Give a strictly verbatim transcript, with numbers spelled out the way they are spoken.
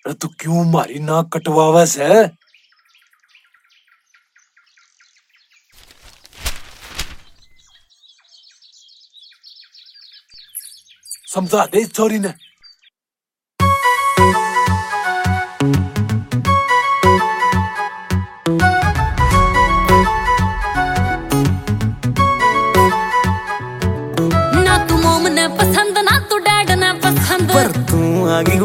अरे तू क्यों मारी नाक कटवावस है? समझा दे इस छोरी ने। ना तू मोम ने पसंद ना तू डैड ने पसंद, पर तू आगी